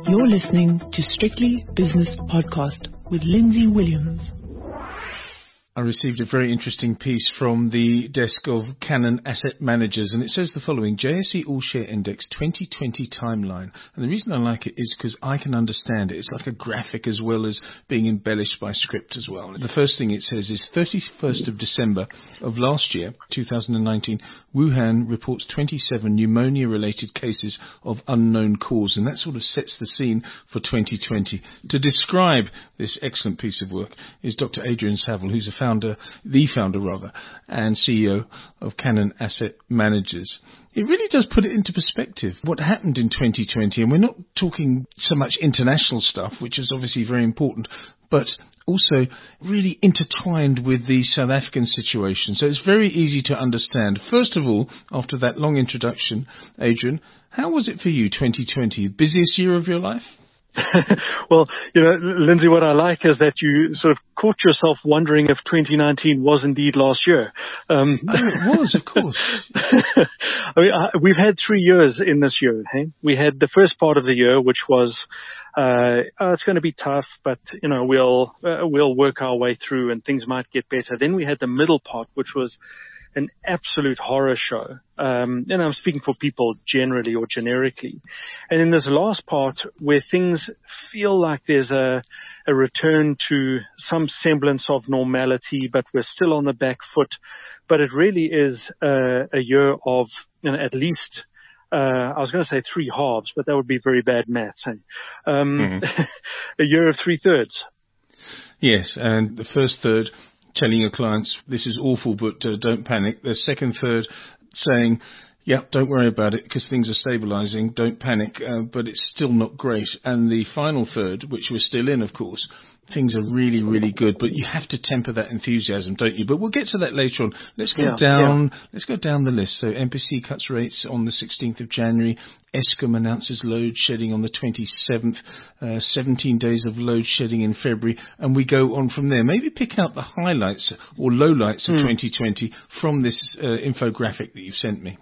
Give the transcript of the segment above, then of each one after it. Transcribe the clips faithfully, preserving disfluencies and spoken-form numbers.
You're listening to Strictly Business Podcast with Lindsay Williams. I received a very interesting piece from the desk of Cannon Asset Managers, and it says the following: J S E All Share Index twenty twenty timeline. And the reason I like it is because I can understand it. It's like a graphic as well as being embellished by script as well. The first thing it says is thirty-first of December of last year, two thousand nineteen, Wuhan reports twenty-seven pneumonia-related cases of unknown cause, and that sort of sets the scene for twenty twenty. To describe this excellent piece of work is Doctor Adrian Saville, who's a founder Founder, the founder rather, and C E O of Cannon Asset Managers. It really does put it into perspective what happened in twenty twenty, and we're not talking so much international stuff, which is obviously very important, but also really intertwined with the South African situation. So it's very easy to understand. First of all, after that long introduction, Adrian, how was it for you, twenty twenty? Busiest year of your life? Well, you know, Lindsay, what I like is that you sort of caught yourself wondering if twenty nineteen was indeed last year. Um, oh, it was, of course. I mean, I, we've had three years in this year. Hey? We had the first part of the year, which was, uh, oh, it's going to be tough, but, you know, we'll, uh, we'll work our way through and things might get better. Then we had the middle part, which was an absolute horror show. Um, and I'm speaking for people generally or generically. And in this last part where things feel like there's a, a return to some semblance of normality, but we're still on the back foot. But it really is a, a year of, you know, at least, uh, I was going to say three halves, but that would be very bad maths. Eh? Um, mm-hmm. A year of three thirds. Yes. And the first third, telling your clients, this is awful, but uh, don't panic. The second third, saying, yeah, don't worry about it because things are stabilizing, don't panic, uh, but it's still not great. And the final third, which we're still in, of course, things are really, really good, but you have to temper that enthusiasm, don't you? But we'll get to that later on. Let's go yeah, down, yeah. let's go down the list. So M P C cuts rates on the sixteenth of January. Eskom announces load shedding on the twenty-seventh, uh, seventeen days of load shedding in February, and we go on from there. Maybe pick out the highlights or lowlights of mm. twenty twenty from this uh, infographic that you've sent me.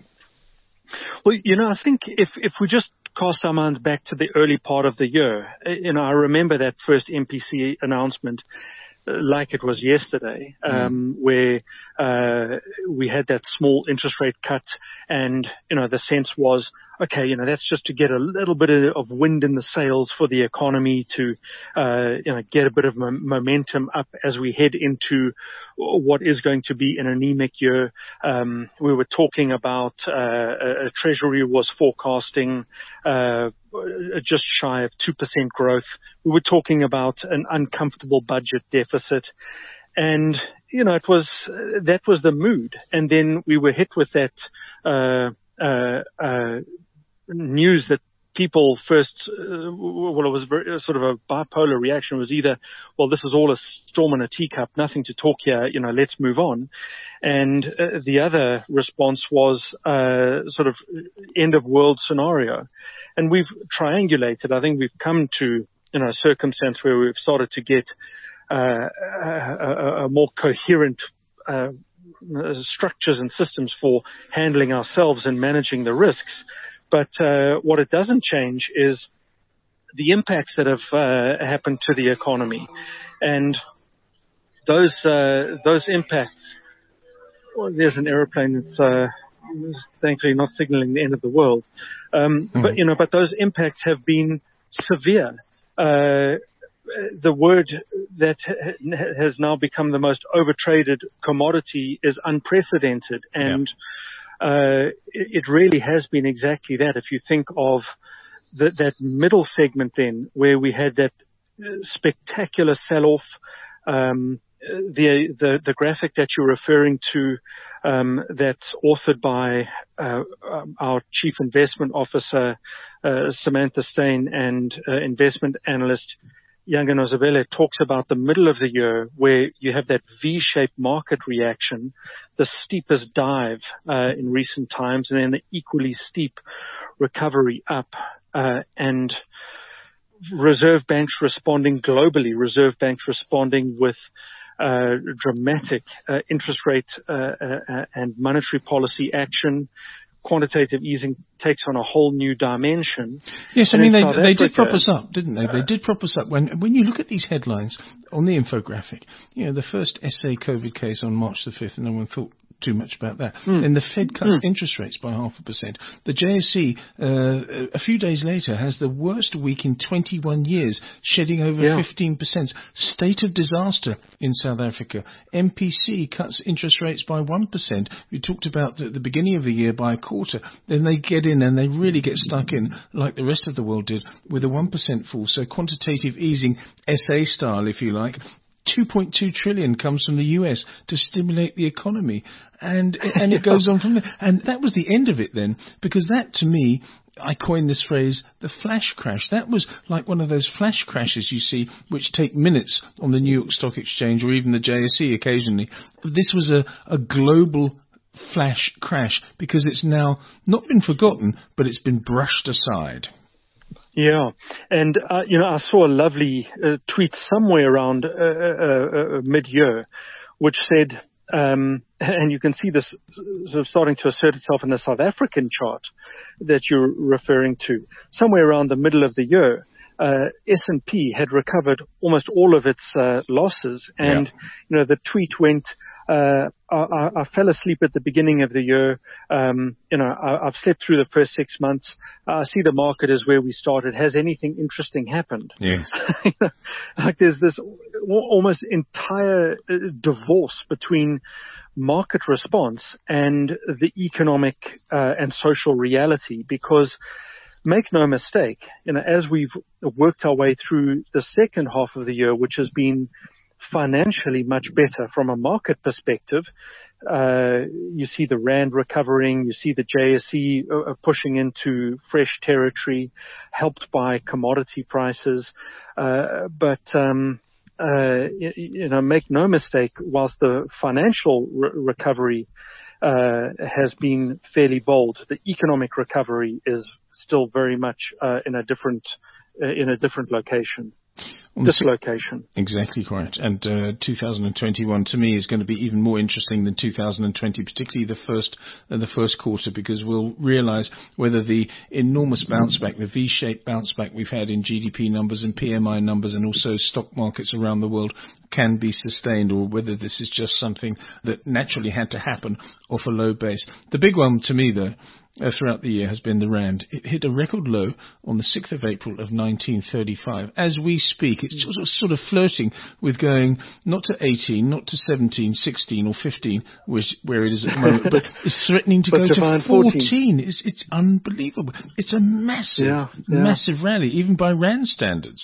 Well, you know, I think if, if we just cast our minds back to the early part of the year, you know, I remember that first M P C announcement like it was yesterday, um, mm. where uh, we had that small interest rate cut, and you know the sense was, okay, you know that's just to get a little bit of wind in the sails for the economy to, uh, you know, get a bit of m- momentum up as we head into what is going to be an anemic year. Um, we were talking about uh, a Treasury was forecasting uh, just shy of two percent growth. We were talking about an uncomfortable budget deficit. And, you know, it was, uh, that was the mood. And then we were hit with that, uh, uh, uh, news that people first, uh, well, it was very, sort of a bipolar reaction. It was either, well, this is all a storm in a teacup, nothing to talk here, you know, let's move on. And uh, the other response was, uh, sort of end of world scenario. And we've triangulated. I think we've come to, you know, a circumstance where we've started to get Uh, a, a more coherent uh, structures and systems for handling ourselves and managing the risks. But uh, what it doesn't change is the impacts that have uh, happened to the economy. And those uh, those impacts, well, there's an aeroplane that's uh, thankfully not signaling the end of the world. Um, mm-hmm. But, you know, but those impacts have been severe. Uh, The word that ha- has now become the most overtraded commodity is unprecedented. And yeah. uh, it, it really has been exactly that. If you think of the, that middle segment then, where we had that spectacular sell-off, um, the, the, the graphic that you're referring to, um, that's authored by uh, our Chief Investment Officer, uh, Samantha Steyn, and uh, investment analyst Yanga Nozabele, talks about the middle of the year where you have that V-shaped market reaction, the steepest dive uh, in recent times, and then the equally steep recovery up, uh, and reserve banks responding globally, reserve banks responding with uh, dramatic uh, interest rate uh, uh, and monetary policy action, quantitative easing takes on a whole new dimension. Yes, I and mean, they, South they Africa, did prop us up, didn't they? They did prop us up. When when you look at these headlines on the infographic, you know, the first S A COVID case on March the fifth, and no one thought too much about that. Mm. Then the Fed cuts mm. interest rates by half a percent. The J S C, uh, a few days later, has the worst week in twenty-one years, shedding over yeah. fifteen percent. State of disaster in South Africa. M P C cuts interest rates by one percent. We talked about at the beginning of the year by a quarter. Then they get in and they really get stuck in, like the rest of the world did, with a one percent fall. So quantitative easing, S A style, if you like. two point two trillion comes from the U S to stimulate the economy, and and it goes on from there. And that was the end of it then, because that, to me, I coined this phrase, the flash crash. That was like one of those flash crashes you see, which take minutes on the New York Stock Exchange or even the J S E occasionally. This was a, a global flash crash, because it's now not been forgotten, but it's been brushed aside. Yeah, and uh, you know, I saw a lovely uh, tweet somewhere around uh, uh, uh, mid-year, which said, um, and you can see this sort of starting to assert itself in the South African chart that you're referring to. Somewhere around the middle of the year, uh, S and P had recovered almost all of its uh, losses, and yeah. you know, the tweet went, Uh, I, I fell asleep at the beginning of the year. Um, you know, I, I've slept through the first six months. I see the market is where we started. Has anything interesting happened? Yes. Like there's this almost entire divorce between market response and the economic uh, and social reality, because make no mistake, you know, as we've worked our way through the second half of the year, which has been financially much better from a market perspective. Uh, you see the Rand recovering, you see the J S E uh, pushing into fresh territory, helped by commodity prices. Uh, but, um, uh, you, you know, make no mistake, whilst the financial re- recovery uh, has been fairly bold, the economic recovery is still very much uh, in a different uh, in a different location. Dislocation. Exactly correct. And uh, two thousand twenty-one to me is going to be even more interesting than two thousand twenty, particularly the first uh, the first quarter, because we'll realise whether the enormous bounce back, the V-shaped bounce back we've had in G D P numbers and P M I numbers and also stock markets around the world can be sustained, or whether this is just something that naturally had to happen off a low base. The big one to me, though, Uh, throughout the year has been the Rand. It hit a record low on the sixth of April of nineteen thirty-five. As we speak, it's just sort of flirting with going not to eighteen, not to seventeen, sixteen or fifteen, which, where it is at the moment, but it's threatening to go to, to fourteen. It's, it's unbelievable. It's a massive, yeah, yeah. massive rally, even by Rand standards.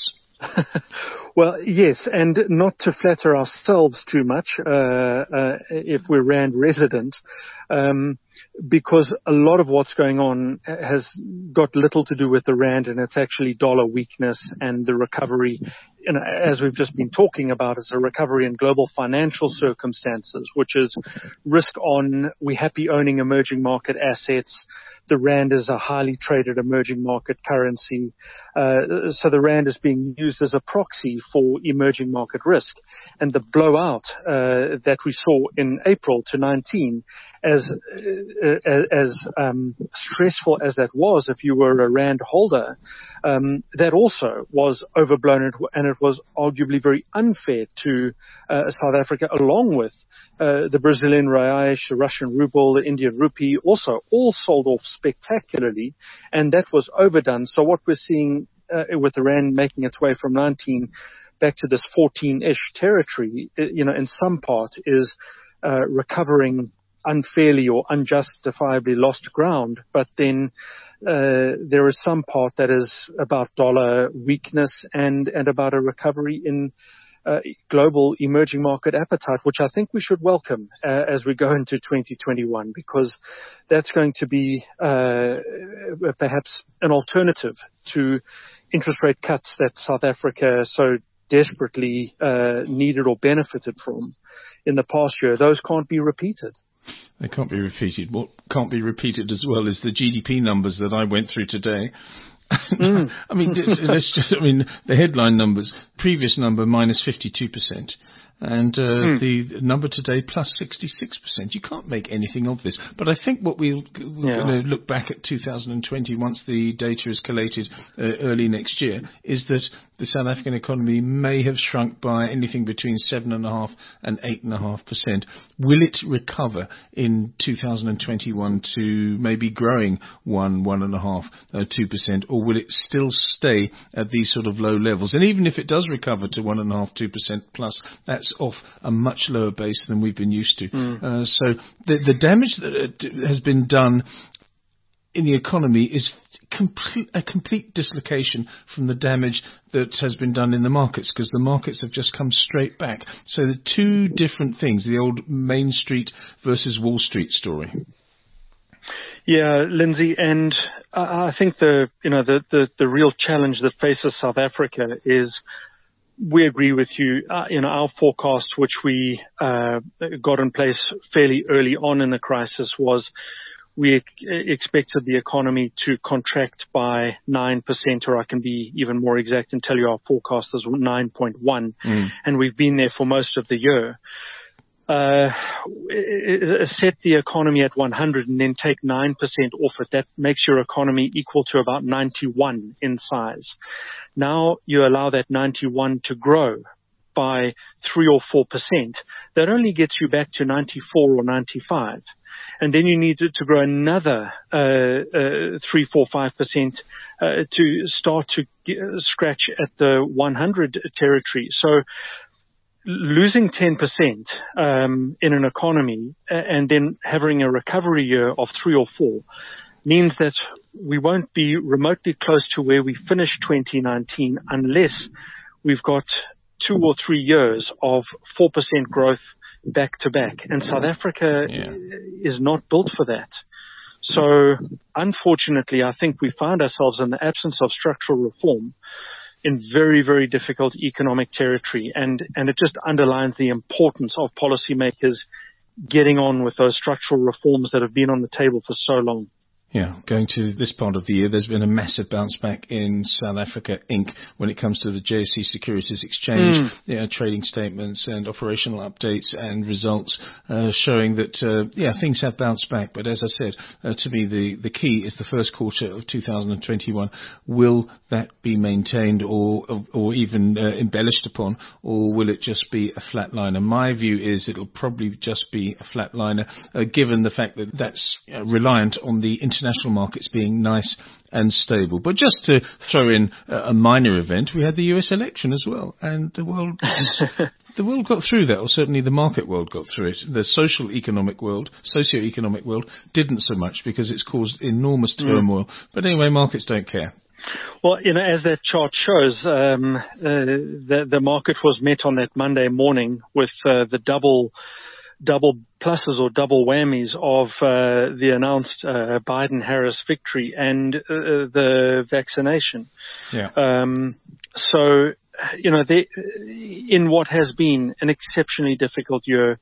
Well, yes, and not to flatter ourselves too much, uh, uh, if we're Rand resident, um, because a lot of what's going on has got little to do with the Rand, and it's actually dollar weakness and the recovery. You know, as we've just been talking about, it's a recovery in global financial circumstances, which is risk on, we happy owning emerging market assets. The Rand is a highly traded emerging market currency. Uh, so the Rand is being used as a proxy for emerging market risk. And the blowout uh, that we saw in April to nineteen, as uh, as um, stressful as that was if you were a Rand holder, um, that also was overblown, and it was arguably very unfair to uh, South Africa, along with uh, the Brazilian reais, the Russian ruble, the Indian rupee, also all sold off spectacularly, and that was overdone. So what we're seeing uh, with the Rand making its way from nineteen back to this fourteen-ish territory, you know, in some part is uh, recovering unfairly or unjustifiably lost ground, but then uh, there is some part that is about dollar weakness and, and about a recovery in uh, global emerging market appetite, which I think we should welcome uh, as we go into twenty twenty-one, because that's going to be uh, perhaps an alternative to interest rate cuts that South Africa so desperately uh, needed or benefited from in the past year. Those can't be repeated. They can't be repeated. What can't be repeated as well is the G D P numbers that I went through today. Mm. I mean, let's just, I mean, the headline numbers, previous number minus fifty-two percent. and uh, mm. the number today plus sixty-six percent. You can't make anything of this. But I think what we'll, we're yeah. going to look back at two thousand twenty once the data is collated uh, early next year is that the South African economy may have shrunk by anything between seven point five and eight point five percent. Will it recover in two thousand twenty-one to maybe growing one, one point five, uh, two percent, or will it still stay at these sort of low levels? And even if it does recover to one point five, two percent plus, that's off a much lower base than we've been used to. Mm. Uh, so the, the damage that has been done in the economy is complete, a complete dislocation from the damage that has been done in the markets, because the markets have just come straight back. So the two different things, the old Main Street versus Wall Street story. Yeah, Lindsay, and I think the you know the, the, the real challenge that faces South Africa is, we agree with you. Uh, you know, our forecast, which we uh, got in place fairly early on in the crisis, was we ex- expected the economy to contract by nine percent, or I can be even more exact and tell you our forecast is nine point one, mm. and we've been there for most of the year. Uh, set the economy at one hundred and then take nine percent off it. That makes your economy equal to about ninety-one in size. Now you allow that ninety-one to grow by three or four percent. That only gets you back to ninety-four or ninety-five. And then you need to, to grow another uh, uh, three, four, five percent uh, to start to get, scratch at the one hundred territory. So losing ten percent um, in an economy and then having a recovery year of three or four means that we won't be remotely close to where we finished twenty nineteen unless we've got two or three years of four percent growth back to back. And South Africa yeah. is not built for that. So unfortunately, I think we find ourselves in the absence of structural reform in very, very difficult economic territory. And, and it just underlines the importance of policymakers getting on with those structural reforms that have been on the table for so long. Yeah, going to this part of the year, there's been a massive bounce back in South Africa Incorporated when it comes to the J S E Securities Exchange, mm. yeah, trading statements and operational updates and results uh, showing that, uh, yeah, things have bounced back. But as I said, uh, to me, the, the key is the first quarter of two thousand twenty-one. Will that be maintained or or, or even uh, embellished upon, or will it just be a flatliner? My view is it'll probably just be a flatliner, uh, given the fact that that's uh, reliant on the international International markets being nice and stable. But just to throw in a minor event, we had the U S election as well, and the world the world got through that, or certainly the market world got through it. The social economic world, socio-economic world, didn't so much because it's caused enormous turmoil. Mm. But anyway, markets don't care. Well, you know, as that chart shows, um, uh, the, the market was met on that Monday morning with uh, the double double pluses or double whammies of uh, the announced uh, Biden-Harris victory and uh, the vaccination. Yeah. Um, so, you know, they, in what has been an exceptionally difficult year,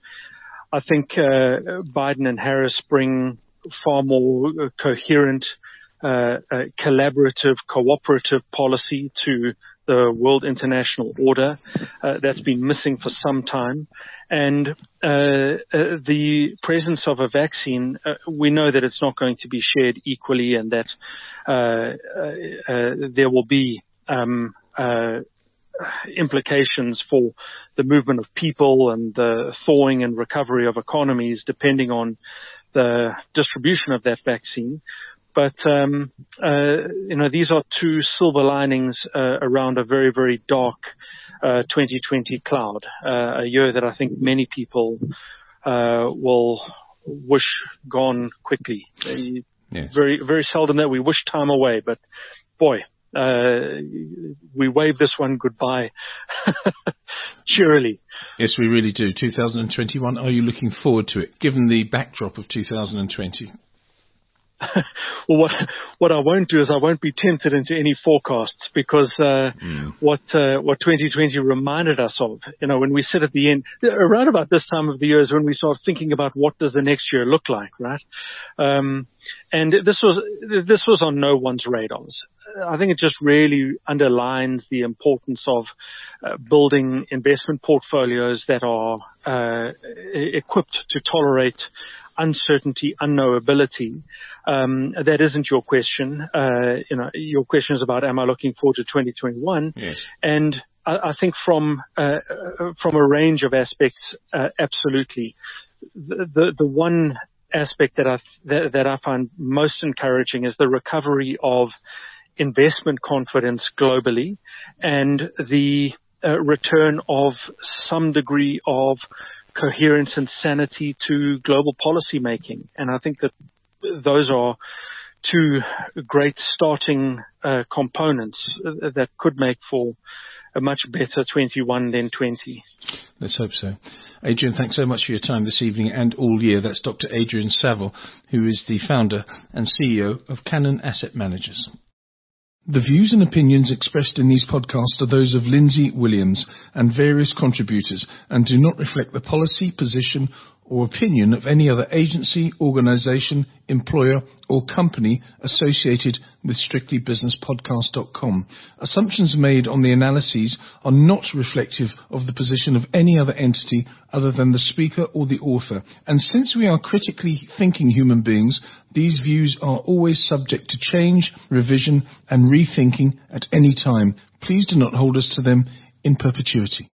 I think uh, Biden and Harris bring far more coherent, uh, uh, collaborative, cooperative policy to the world international order uh, that's been missing for some time. And uh, uh, the presence of a vaccine, uh, we know that it's not going to be shared equally, and that uh, uh, uh, there will be um, uh, implications for the movement of people and the thawing and recovery of economies depending on the distribution of that vaccine. But, um, uh, you know, these are two silver linings uh, around a very, very dark uh, twenty twenty cloud, uh, a year that I think many people uh, will wish gone quickly. Yes. Very, very seldom that we wish time away, but boy, uh, we wave this one goodbye cheerily. Yes, we really do. two thousand twenty-one, are you looking forward to it, given the backdrop of two thousand twenty? well, what what I won't do is I won't be tempted into any forecasts, because uh, mm. what uh, what twenty twenty reminded us of, you know, when we sit at the end, around about this time of the year is when we start thinking about what does the next year look like, right? Um, and this was this was on no one's radars. I think it just really underlines the importance of uh, building investment portfolios that are uh, equipped to tolerate uncertainty, unknowability. Um, that isn't your question. Uh, you know, your question is about, am I looking forward to twenty twenty-one? Yes. And I, I think from uh, from a range of aspects, uh, absolutely. The, the the one aspect that I that, that I find most encouraging is the recovery of investment confidence globally, and the uh, return of some degree of coherence and sanity to global policy making. And I think that those are two great starting uh, components uh, that could make for a much better twenty-one than twenty. Let's hope so. Adrian, thanks so much for your time this evening and all year. That's Doctor Adrian Saville, who is the founder and C E O of Cannon Asset Managers. The views and opinions expressed in these podcasts are those of Lindsay Williams and various contributors, and do not reflect the policy, position or opinion of any other agency, organisation, employer or company associated with strictly business podcast dot com. Assumptions made on the analyses are not reflective of the position of any other entity other than the speaker or the author. And since we are critically thinking human beings, these views are always subject to change, revision and rethinking at any time. Please do not hold us to them in perpetuity.